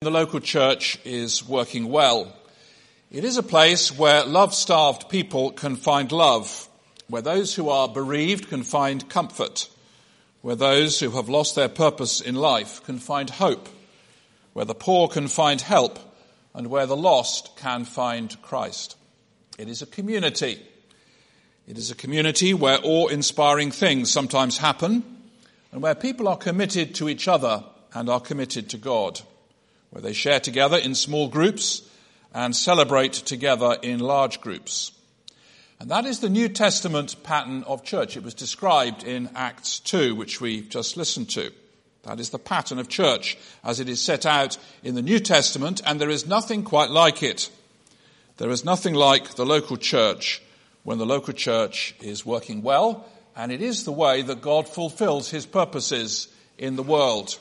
the local church is working well. It is a place where love-starved people can find love, where those who are bereaved can find comfort, where those who have lost their purpose in life can find hope, where the poor can find help, and where the lost can find Christ. It is a community. It is a community where awe-inspiring things sometimes happen, and where people are committed to each other and are committed to God, where they share together in small groups and celebrate together in large groups. And that is the New Testament pattern of church. It was described in Acts 2, which we've just listened to. That is the pattern of church as it is set out in the New Testament, and there is nothing quite like it. There is nothing like the local church when the local church is working well, and it is the way that God fulfills his purposes in the world.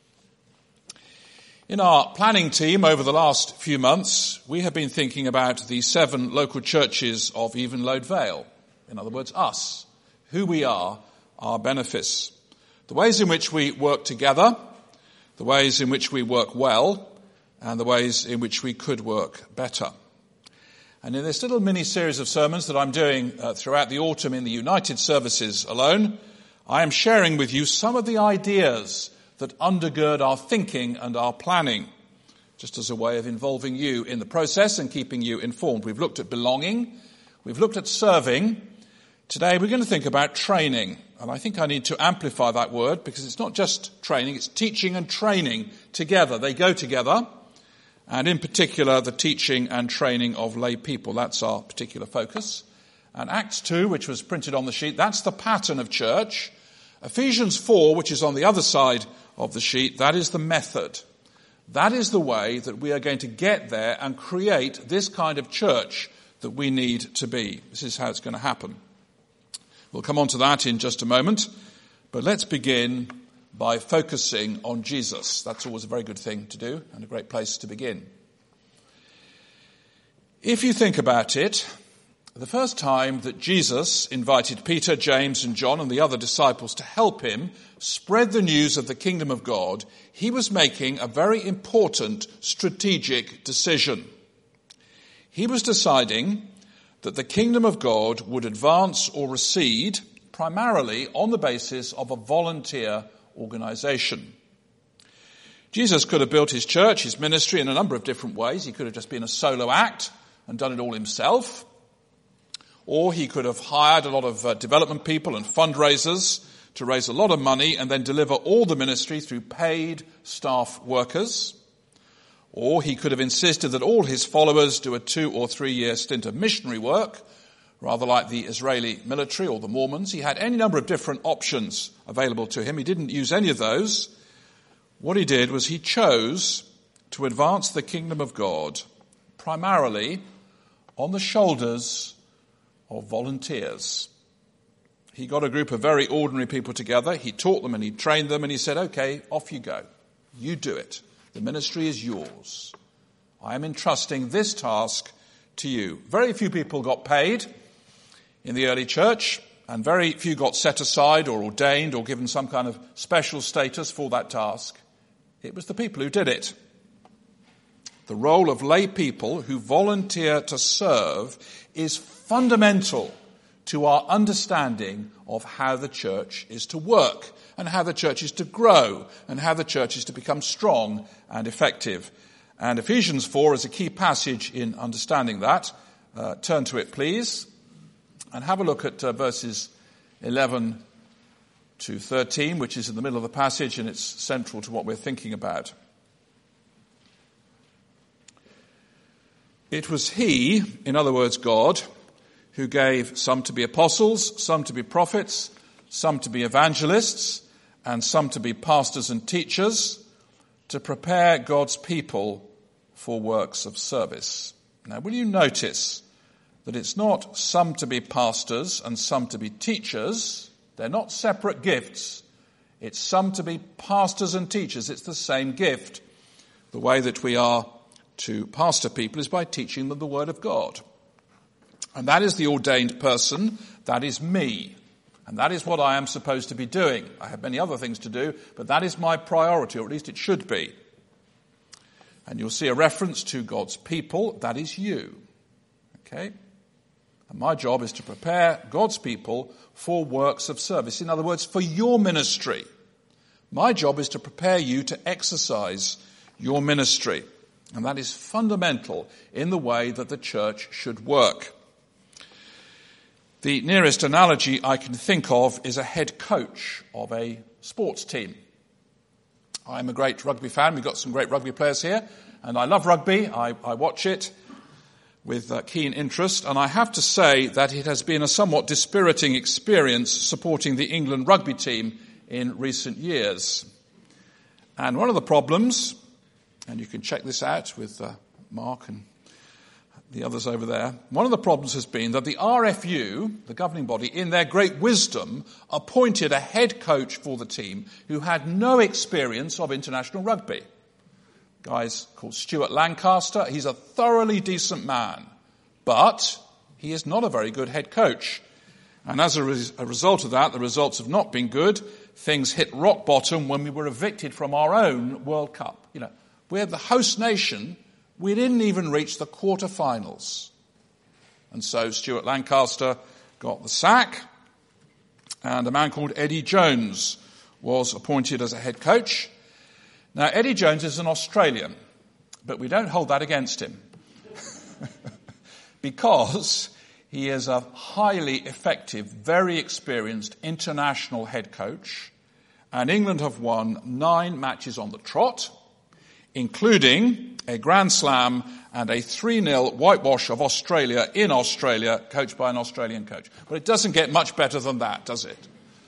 In our planning team over the last few months, we have been thinking about the 7 local churches of Evenlode Vale. In other words, us, who we are, our benefice. The ways in which we work together, the ways in which we work well, and the ways in which we could work better. And in this little mini-series of sermons that I'm doing throughout the autumn in the United Services alone, I am sharing with you some of the ideas that undergird our thinking and our planning, just as a way of involving you in the process and keeping you informed. We've looked at belonging, we've looked at serving. Today we're going to think about training, and I think I need to amplify that word because it's not just training, it's teaching and training together. They go together, and in particular the teaching and training of lay people. That's our particular focus. And Acts 2, which was printed on the sheet, that's the pattern of church. Ephesians 4, which is on the other side of the sheet, that is the method. That is the way that we are going to get there and create this kind of church that we need to be. This is how it's going to happen. We'll come on to that in just a moment, but let's begin by focusing on Jesus. That's always a very good thing to do and a great place to begin. If you think about it, the first time that Jesus invited Peter, James and John and the other disciples to help him spread the news of the kingdom of God, he was making a very important strategic decision. He was deciding that the kingdom of God would advance or recede primarily on the basis of a volunteer organization. Jesus could have built his church, his ministry in a number of different ways. He could have just been a solo act and done it all himself. Or he could have hired a lot of development people and fundraisers to raise a lot of money and then deliver all the ministry through paid staff workers. Or he could have insisted that all his followers do a 2 or 3 year stint of missionary work, rather like the Israeli military or the Mormons. He had any number of different options available to him. He didn't use any of those. What he did was he chose to advance the kingdom of God primarily on the shoulders of volunteers. He got a group of very ordinary people together. He taught them and he trained them and he said, okay, off you go. You do it. The ministry is yours. I am entrusting this task to you. Very few people got paid in the early church, and very few got set aside or ordained or given some kind of special status for that task. It was the people who did it. The role of lay people who volunteer to serve is fundamental to our understanding of how the church is to work and how the church is to grow and how the church is to become strong and effective. And Ephesians 4 is a key passage in understanding that. Turn to it, please, and have a look at verses 11 to 13, which is in the middle of the passage, and it's central to what we're thinking about. It was he, in other words God, who gave some to be apostles, some to be prophets, some to be evangelists, and some to be pastors and teachers, to prepare God's people for works of service. Now, will you notice that it's not some to be pastors and some to be teachers? They're not separate gifts. It's some to be pastors and teachers. It's the same gift. The way that we are to pastor people is by teaching them the word of God. And that is the ordained person. That is me. And that is what I am supposed to be doing. I have many other things to do, but that is my priority, or at least it should be. And you'll see a reference to God's people, that is you. Okay? And my job is to prepare God's people for works of service. In other words, for your ministry. My job is to prepare you to exercise your ministry. And that is fundamental in the way that the church should work. The nearest analogy I can think of is a head coach of a sports team. I'm a great rugby fan. We've got some great rugby players here. And I love rugby. I watch it with keen interest. And I have to say that it has been a somewhat dispiriting experience supporting the England rugby team in recent years. And one of the problems, and you can check this out with Mark and the others over there, one of the problems has been that the RFU, the governing body, in their great wisdom, appointed a head coach for the team who had no experience of international rugby. Guy's called Stuart Lancaster. He's a thoroughly decent man, but he is not a very good head coach. And as a result of that, the results have not been good. Things hit rock bottom when we were evicted from our own World Cup. You know, we're the host nation. We didn't even reach the quarterfinals. And so Stuart Lancaster got the sack, and a man called Eddie Jones was appointed as a head coach. Now, Eddie Jones is an Australian, but we don't hold that against him because he is a highly effective, very experienced international head coach, and England have won 9 matches on the trot, including a Grand Slam and a 3-0 whitewash of Australia in Australia, coached by an Australian coach. But it doesn't get much better than that, does it?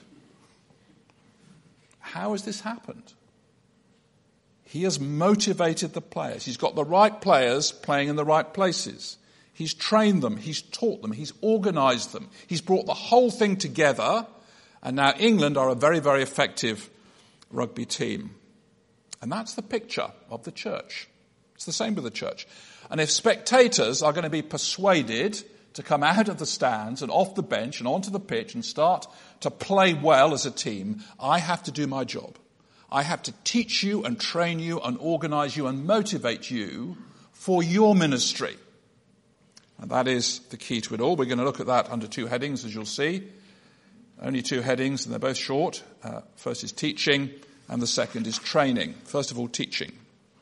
How has this happened? He has motivated the players. He's got the right players playing in the right places. He's trained them. He's taught them. He's organised them. He's brought the whole thing together. And now England are a very, very effective rugby team. And that's the picture of the church. It's the same with the church. And if spectators are going to be persuaded to come out of the stands and off the bench and onto the pitch and start to play well as a team, I have to do my job. I have to teach you and train you and organise you and motivate you for your ministry. And that is the key to it all. We're going to look at that under 2 headings, as you'll see. Only 2 headings, and they're both short. First is teaching, and the second is training. First of all, teaching.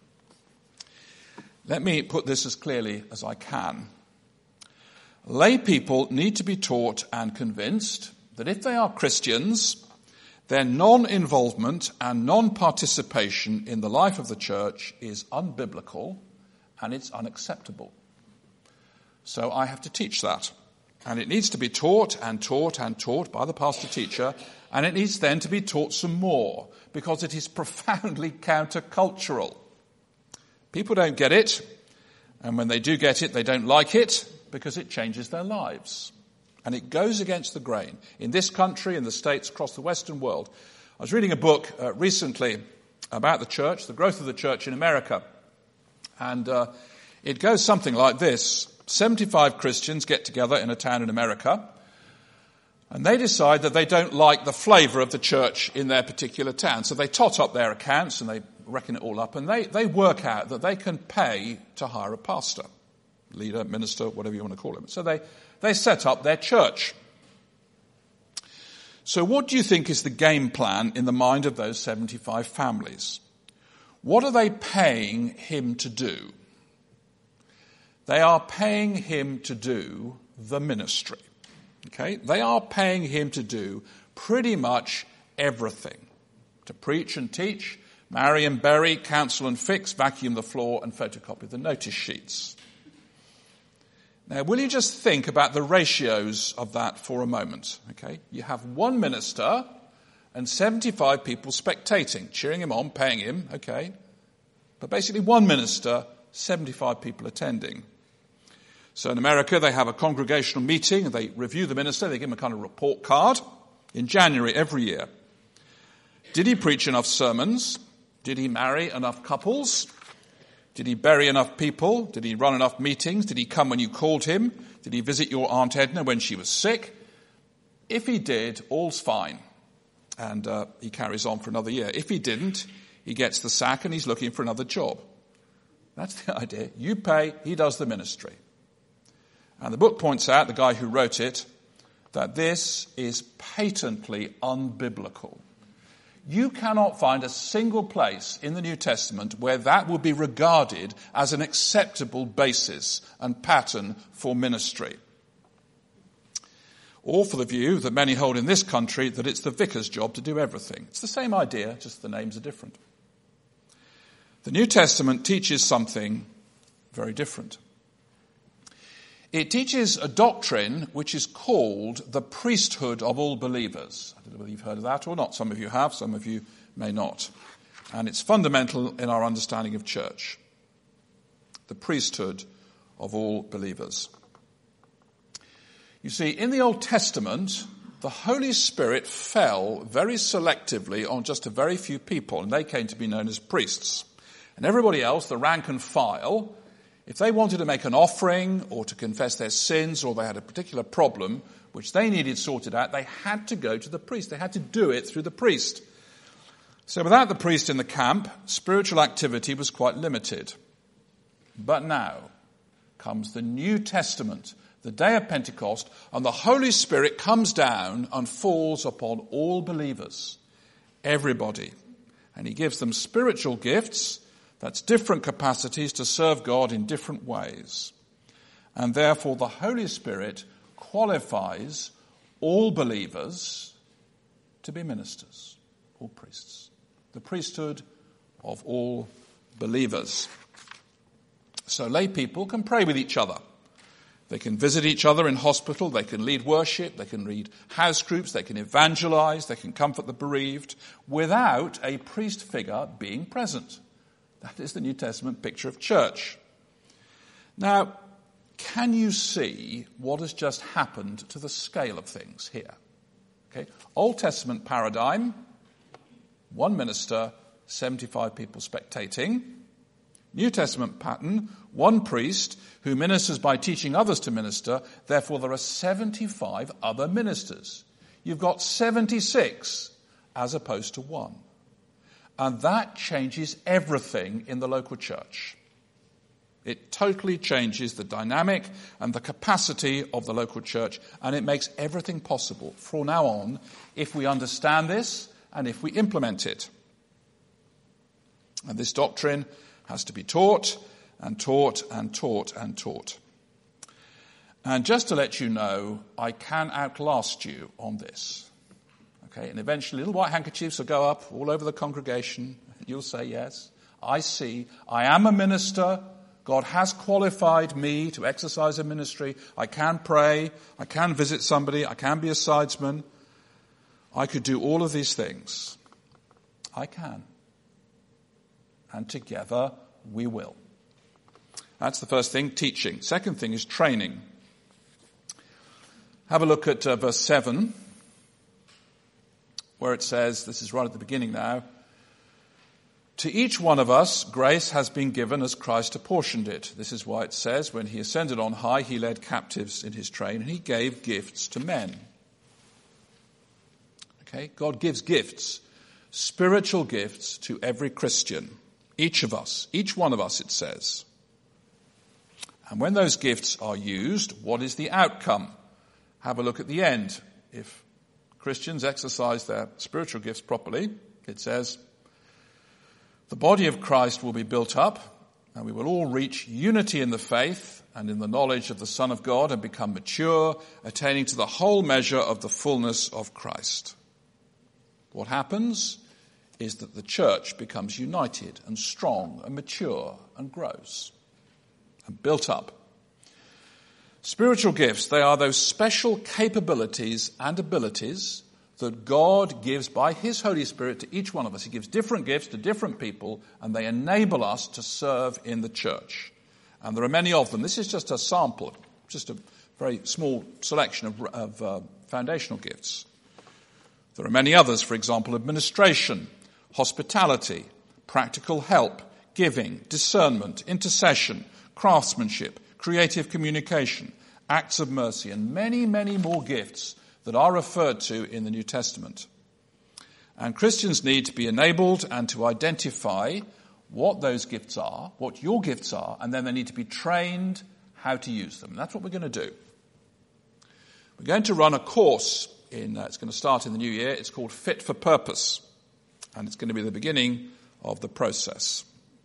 Let me put this as clearly as I can. Lay people need to be taught and convinced that if they are Christians, their non-involvement and non-participation in the life of the church is unbiblical and it's unacceptable. So I have to teach that. And it needs to be taught and taught and taught by the pastor teacher, and it needs then to be taught some more because it is profoundly countercultural. People don't get it, and when they do get it, they don't like it because it changes their lives. And it goes against the grain. In this country, in the States, across the Western world. I was reading a book recently about the church, the growth of the church in America. And it goes something like this. 75 Christians get together in a town in America, and they decide that they don't like the flavour of the church in their particular town. So they tot up their accounts and they reckon it all up, and they work out that they can pay to hire a pastor, leader, minister, whatever you want to call him. So they set up their church. So what do you think is the game plan in the mind of those 75 families? What are they paying him to do? They are paying him to do the ministry. Okay? They are paying him to do pretty much everything. To preach and teach, marry and bury, counsel and fix, vacuum the floor and photocopy the notice sheets. Now, will you just think about the ratios of that for a moment? Okay? You have one minister and 75 people spectating, cheering him on, paying him, okay? But basically one minister, 75 people attending. So in America, they have a congregational meeting, and they review the minister, they give him a kind of report card in January every year. Did he preach enough sermons? Did he marry enough couples? Did he bury enough people? Did he run enough meetings? Did he come when you called him? Did he visit your Aunt Edna when she was sick? If he did, all's fine. And he carries on for another year. If he didn't, he gets the sack and he's looking for another job. That's the idea. You pay, he does the ministry. And the book points out, the guy who wrote it, that this is patently unbiblical. You cannot find a single place in the New Testament where that would be regarded as an acceptable basis and pattern for ministry. Or for the view that many hold in this country that it's the vicar's job to do everything. It's the same idea, just the names are different. The New Testament teaches something very different. It teaches a doctrine which is called the priesthood of all believers. I don't know whether you've heard of that or not. Some of you have, some of you may not. And it's fundamental in our understanding of church. The priesthood of all believers. You see, in the Old Testament, the Holy Spirit fell very selectively on just a very few people, and they came to be known as priests. And everybody else, the rank and file, if they wanted to make an offering or to confess their sins or they had a particular problem which they needed sorted out, they had to go to the priest. They had to do it through the priest. So without the priest in the camp, spiritual activity was quite limited. But now comes the New Testament, the day of Pentecost, and the Holy Spirit comes down and falls upon all believers, everybody. And he gives them spiritual gifts, that's different capacities to serve God in different ways. And therefore the Holy Spirit qualifies all believers to be ministers, all priests. The priesthood of all believers. So lay people can pray with each other. They can visit each other in hospital, they can lead worship, they can lead house groups, they can evangelize, they can comfort the bereaved without a priest figure being present. That is the New Testament picture of church. Now, can you see what has just happened to the scale of things here? Okay, Old Testament paradigm, one minister, 75 people spectating. New Testament pattern, one priest who ministers by teaching others to minister. Therefore, there are 75 other ministers. You've got 76 as opposed to one. And that changes everything in the local church. It totally changes the dynamic and the capacity of the local church, and it makes everything possible from now on if we understand this and if we implement it. And this doctrine has to be taught and taught and taught and taught. And just to let you know, I can outlast you on this. Okay, and eventually little white handkerchiefs will go up all over the congregation. You'll say, yes, I see. I am a minister. God has qualified me to exercise a ministry. I can pray. I can visit somebody. I can be a sidesman. I could do all of these things. I can. And together we will. That's the first thing, teaching. Second thing is training. Have a look at verse 7. Where it says, this is right at the beginning now, to each one of us grace has been given as Christ apportioned it. This is why it says, when he ascended on high, he led captives in his train, and he gave gifts to men. Okay, God gives gifts, spiritual gifts to every Christian, each of us, each one of us, it says. And when those gifts are used, what is the outcome? Have a look at the end. If Christians exercise their spiritual gifts properly, it says, the body of Christ will be built up, and we will all reach unity in the faith and in the knowledge of the Son of God and become mature, attaining to the whole measure of the fullness of Christ. What happens is that the church becomes united and strong and mature and grows and built up. Spiritual gifts, they are those special capabilities and abilities that God gives by his Holy Spirit to each one of us. He gives different gifts to different people, and they enable us to serve in the church. And there are many of them. This is just a sample, just a very small selection of foundational gifts. There are many others, for example, administration, hospitality, practical help, giving, discernment, intercession, craftsmanship, creative communication, acts of mercy, and many, many more gifts that are referred to in the New Testament. And Christians need to be enabled and to identify what those gifts are, what your gifts are, and then they need to be trained how to use them. And that's what we're going to do. We're going to run a course it's going to start in the new year. It's called Fit for Purpose, and it's going to be the beginning of the process.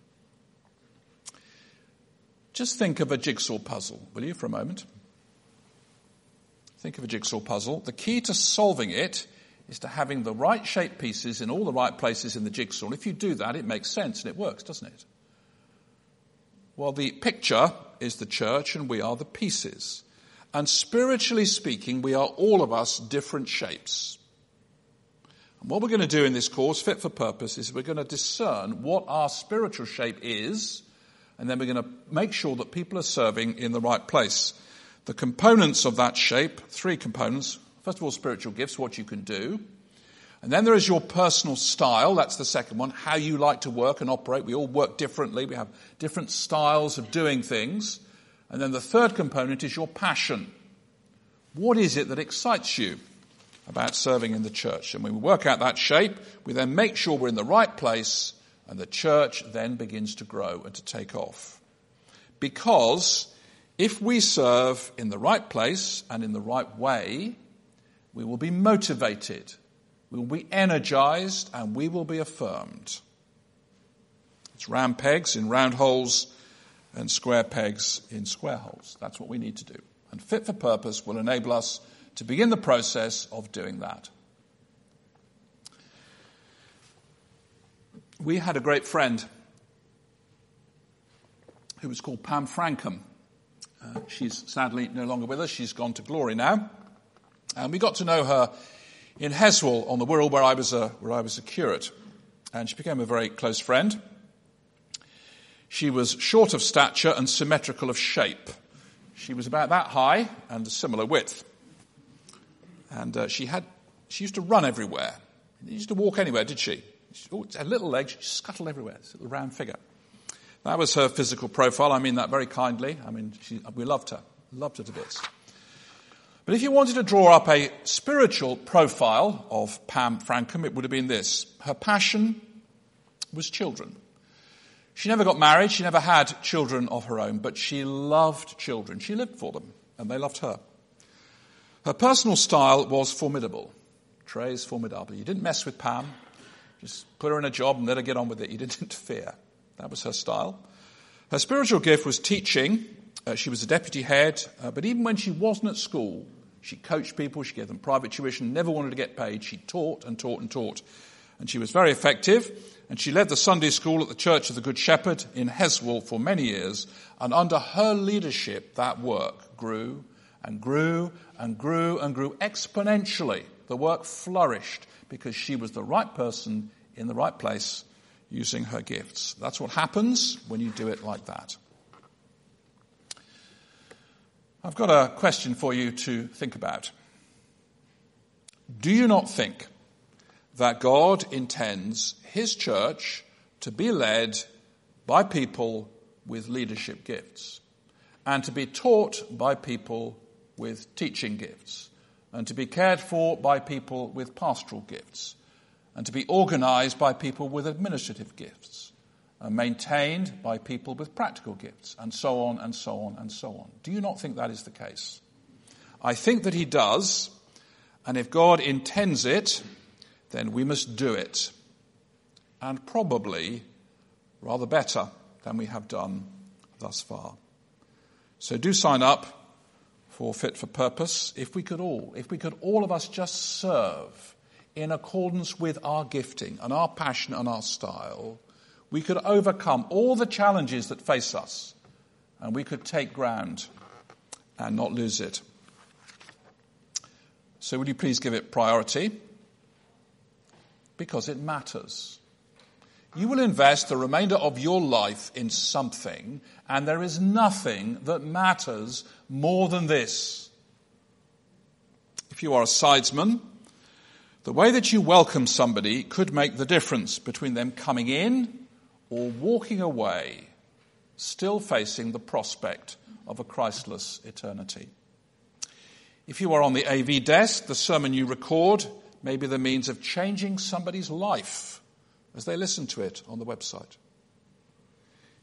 Just think of a jigsaw puzzle, will you, for a moment? Think of a jigsaw puzzle. The key to solving it is to having the right shaped pieces in all the right places in the jigsaw. And if you do that, it makes sense and it works, doesn't it? Well, the picture is the church and we are the pieces. And spiritually speaking, we are all of us different shapes. And what we're going to do in this course, Fit for Purpose, is we're going to discern what our spiritual shape is, and then we're going to make sure that people are serving in the right place. The components of that shape, 3 components. First of all, spiritual gifts, what you can do. And then there is your personal style. That's the second one, how you like to work and operate. We all work differently. We have different styles of doing things. And then the third component is your passion. What is it that excites you about serving in the church? And when we work out that shape, we then make sure we're in the right place, and the church then begins to grow and to take off. Because if we serve in the right place and in the right way, we will be motivated, we will be energized, and we will be affirmed. It's round pegs in round holes and square pegs in square holes. That's what we need to do. And Fit for Purpose will enable us to begin the process of doing that. We had a great friend who was called Pam Frankham. She's sadly no longer with us. She's gone to glory now. And we got to know her in Heswall on the Wirral, where I was a curate. And she became a very close friend. She was short of stature and symmetrical of shape. She was about that high and a similar width. And she used to run everywhere. She used to walk anywhere, did she? She had little legs, she scuttled everywhere, this little round figure. That was her physical profile. I mean that very kindly. I mean, we loved her to bits. But if you wanted to draw up a spiritual profile of Pam Frankham, it would have been this. Her passion was children. She never got married, she never had children of her own, but she loved children. She lived for them, and they loved her. Her personal style was formidable. Très formidable. You didn't mess with Pam. Just put her in a job and let her get on with it. You didn't interfere. That was her style. Her spiritual gift was teaching. She was a deputy head, but even when she wasn't at school, she coached people, she gave them private tuition, never wanted to get paid. She taught and taught and taught. And she was very effective, and she led the Sunday school at the Church of the Good Shepherd in Heswall for many years, and under her leadership, that work grew and grew and grew and grew exponentially. The work flourished because she was the right person in the right place using her gifts. That's what happens when you do it like that. I've got a question for you to think about. Do you not think that God intends his church to be led by people with leadership gifts, and to be taught by people with teaching gifts, and to be cared for by people with pastoral gifts, and to be organized by people with administrative gifts, and maintained by people with practical gifts, and so on and so on and so on? Do you not think that is the case? I think that he does, and if God intends it, then we must do it, and probably rather better than we have done thus far. So do sign up for Fit for Purpose. If we could all of us just serve in accordance with our gifting and our passion and our style, we could overcome all the challenges that face us, and we could take ground and not lose it. So would you please give it priority? Because it matters. You will invest the remainder of your life in something, and there is nothing that matters more than this. If you are a sidesman, the way that you welcome somebody could make the difference between them coming in or walking away, still facing the prospect of a Christless eternity. If you are on the AV desk, the sermon you record may be the means of changing somebody's life as they listen to it on the website.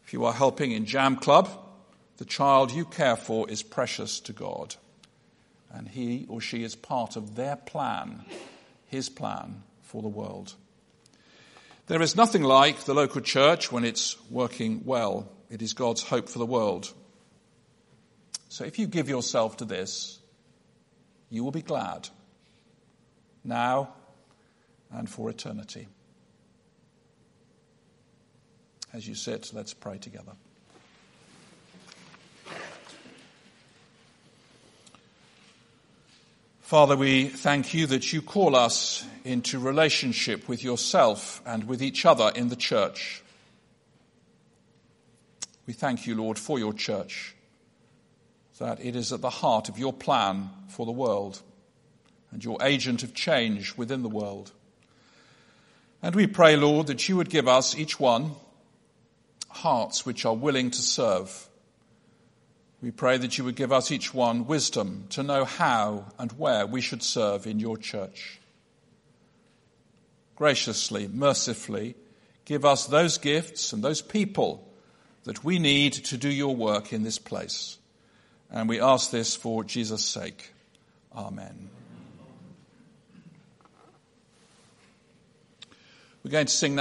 If you are helping in Jam Club, the child you care for is precious to God, and he or she is part of their plan, his plan for the world. There is nothing like the local church when it's working well. It is God's hope for the world. So if you give yourself to this, you will be glad, now and for eternity. As you sit, let's pray together. Father, we thank you that you call us into relationship with yourself and with each other in the church. We thank you, Lord, for your church, that it is at the heart of your plan for the world and your agent of change within the world. And we pray, Lord, that you would give us, each one, hearts which are willing to serve. We pray that you would give us each one wisdom to know how and where we should serve in your church. Graciously, mercifully, give us those gifts and those people that we need to do your work in this place. And we ask this for Jesus' sake. Amen. We're going to sing now.